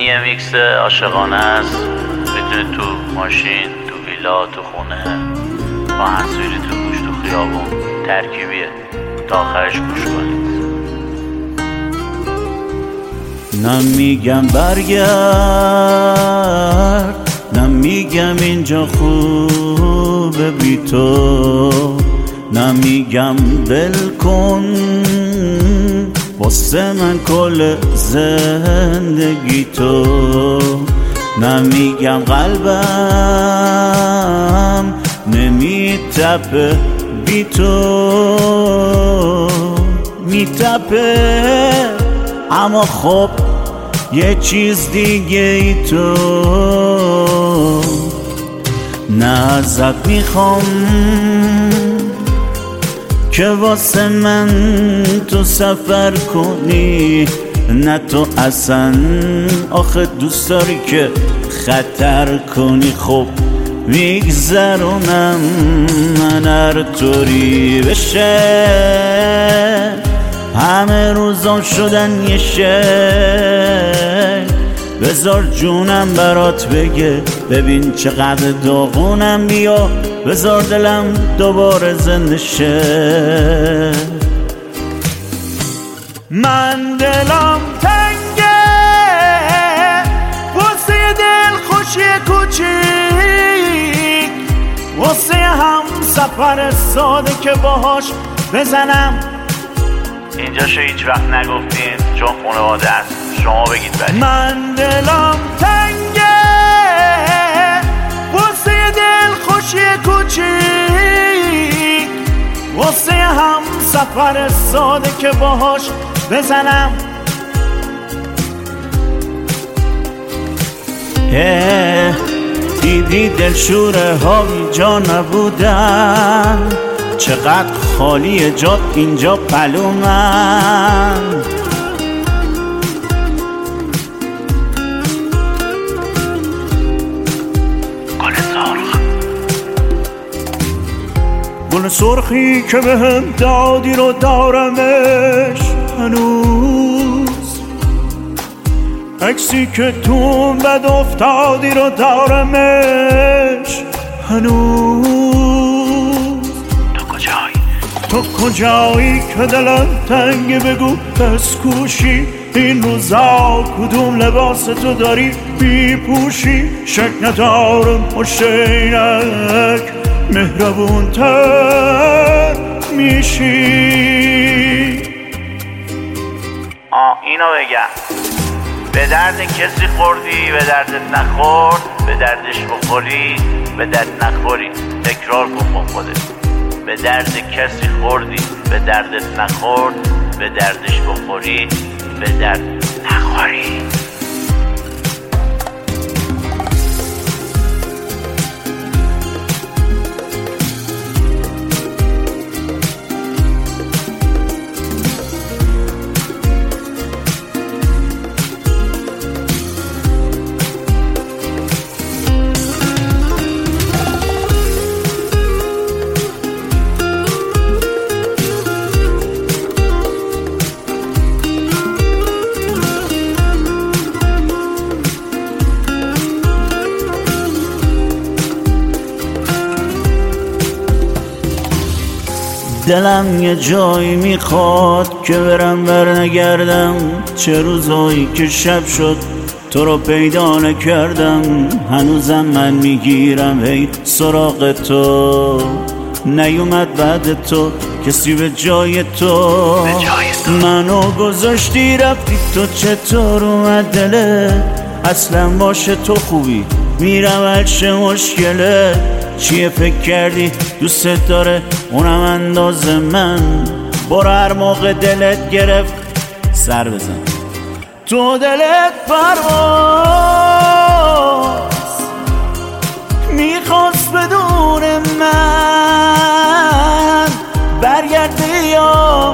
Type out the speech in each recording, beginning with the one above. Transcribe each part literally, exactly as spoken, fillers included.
یه میکس عاشقانه است. میتونید تو ماشین، تو ویلا، تو خونه، با تصویری تو گوش، تو خیابون، ترکیبیه. تا آخرش گوش کنید. نمیگم برگرد، نمیگم اینجا خوبه بی تو، نمیگم ول کن واسه من کل زندگی تو، نمیگم قلبم نمیتپه بی تو، میتپه اما خب یه چیز دیگه ای تو. نه ازت میخوام که واسه من تو سفر کنی، نه تو اصلا آخه دوست داری که خطر کنی. خب میگذرونم من هر طوری بشه، همه روزام شدن یه شک. بذار جونم برات بگه ببین چقدر داغونم، بیا بذار دلم دوباره زنده شه. من دلم تنگه واسه دل خوشی کوچیک، واسه هم سفر ساده که باهاش بزنم. اینجاشو هیچ وقت نگفتین چون خانواده است، شما بگید برید. من دلم تنگه واسه دل خوشی کوچیک، واسه هم سفر ساده که باهاش بزنم. اه دیدی دلشوره ها اینجا نبودن، چقدر خالی جات اینجا پلومن. گل سرخ، گل سرخی که به هم دادی رو دارمش هنوز، عکسی که تو بد افتادی رو دارمش هنوز. تو کجایی؟ تو کجایی که دلم تنگ، بگو پس کوشی این روزا کدوم لباس تو داری بیپوشی. شک ندارم پشت عینک مهربون تر میشی. آه اینو بگم، به درد کسی خوردی به دردت نخورد، به دردش بخوری به درد نخوری. تکرار کن با خودت، به درد کسی خوردی به دردت نخورد، به دردش بخوری به درد نخوری. دلم یه جایی میخواد که برم برنگردم، چه روزایی که شب شد تو رو پیدا نکردم. هنوزم من میگیرم هی سراغ تو، نیومد بعد تو کسی به جای تو. منو گذاشتی رفتی تو، چطور اومد دلت اصلا باشه تو خوبی میرم هرچه مشکله. چیه فکر کردی دوست داره اونم انداز من، برو هر موقع دلت گرفت سر بزن. تو دلت پرواز میخواست بدون من، برگرده یا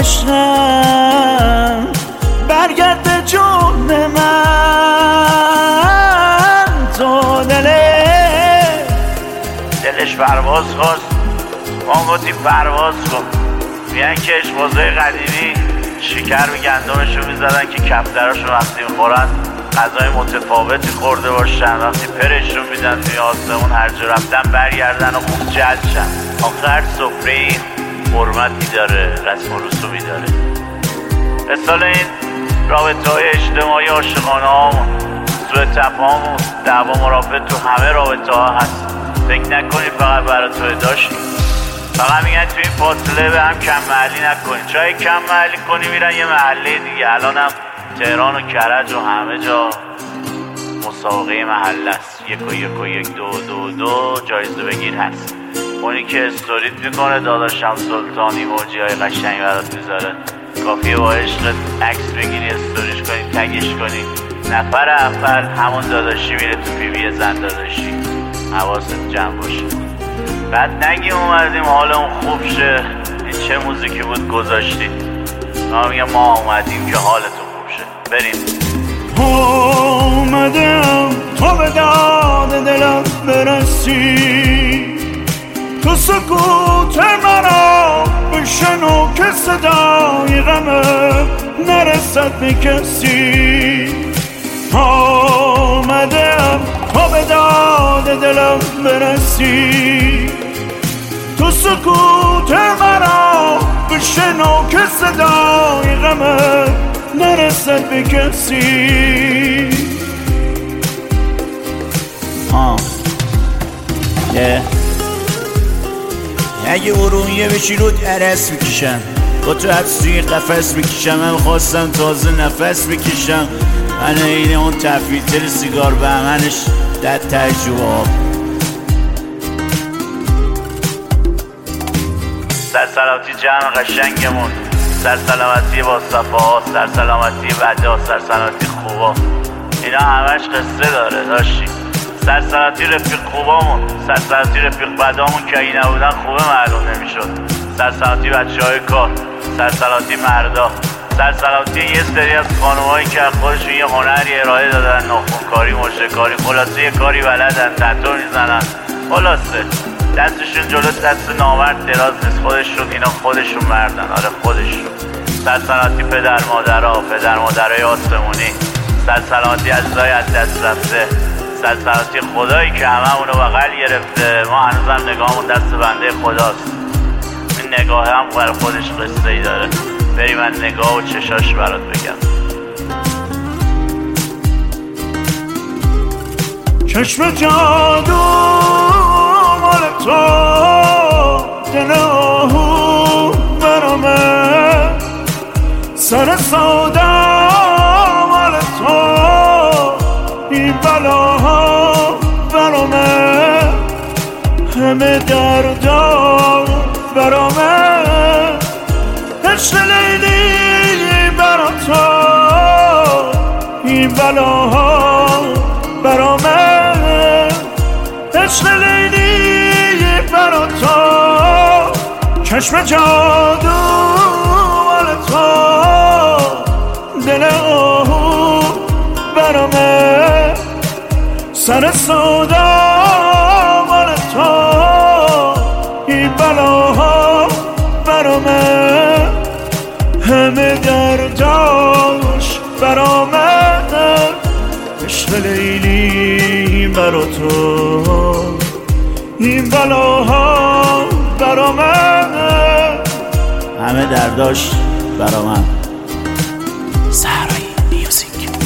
عشقم برگرده جون من. تو دلت دلش پرواز خواست، ما گفتیم پرواز کن. میگن که عشق‌بازای قدیمی شکر به گندمشون میزدن که کفتراشون وقتی میخورن غذای متفاوتی خورده باشن، وقتی پرشون میدن توی آسمون هر جا رفتن برگردن و خوب جلد شن. آخر سفره این حرمتی داره، رسم و رسومی داره. مثال این رابطه های اجتماعی عاشقانه هامون، سوء تفاهم و دعوا مرافعه تو همه رابطه ها هست. فکر نکنی فقط برای تو داشتی. فقط میگن توی این فاصله به هم کم محلی نکنی. چای کم محلی کنی میرن یه محله دیگه. الان هم تهران و کرج و همه جا مسابقه محله است. یک و یک و یک دو دو دو جایزه بگیر هست. اونی که استوریت میکنه داداشم سلطانی موجی های قشنگ برات میذاره. کافیه با عشقت عکس بگیری، استوریش کنی، تگش کنی. نفر اول همون داداشی میره تو پی وی زن داداشی. حواست جمع باشه. بعد نگیم اومدیم حالمون خوب شه، این چه موزیکی بود گذاشتید. ما میگم ما اومدیم که حالتون خوب شه. بریم. اومدم تو به داد دلم برسی، تو سکوت مرا بشنو که صدای غمه نرسد به کسی. آمدم تو به داد دلم برسی، تو سکوت مرا بشنو که صدای غمه نرسد به کسی. آه یه اگه ارونیه بشی رود عرس میکشم، با تو حبسی قفس میکشم. من خواستم تازه نفس بکشم. من اینه اون تفیلتر سیگار بهمنش در تجربه. سرسلامتی جمع قشنگمون، سرسلامتی با صفا، سرسلامتی بدا، سرسلامتی خوبا. اینا همش قصه داره داشتی. سرسلامتی رفیق خوبامون، سرسلامتی رفیق بدامون که اگه نبودن خوبه معلوم نمیشد. سرسلامتی بچه های کار، سرسلامتی مردا، سرسلامتی یه سری از خانومایی که خودشون یه هنری ارائه دادن، ناخونکاری، مشرکاری، خلاصه یه کاری بلدن، تتو میزنن. خلاصه دستشون جلو دست نامرد دراز نیست. خودشون اینا خودشون مردن. آره خودشون. سرسلامتی پدر مادرها، پدر مادرهای آسمونی، سرسلامتی عزیزای از دست رفته، سرسلامتی خدایی که هممونو بغل گرفته. ما هنوزم نگاهمون دست بنده خداست. این نگاه هم برای خودش قصه ای داره. بری من نگاه و چشاش برات بگم. چشم جادو مال تو، دل آهو برامه، سر سودا مال تو، این بلاها برامه، همه دردا برامه. عشق لیلی برا تو، این بلاها برامه. عشق لیلی برا تو، چشم جادو مال تو، دل آهو برامه، سر سودا مال تو، این بلاها برامه، همه درداش برامه. عشق لیلی برا تو، این بلاها برامه، همه درداش برا من. سهرایی میوزیک.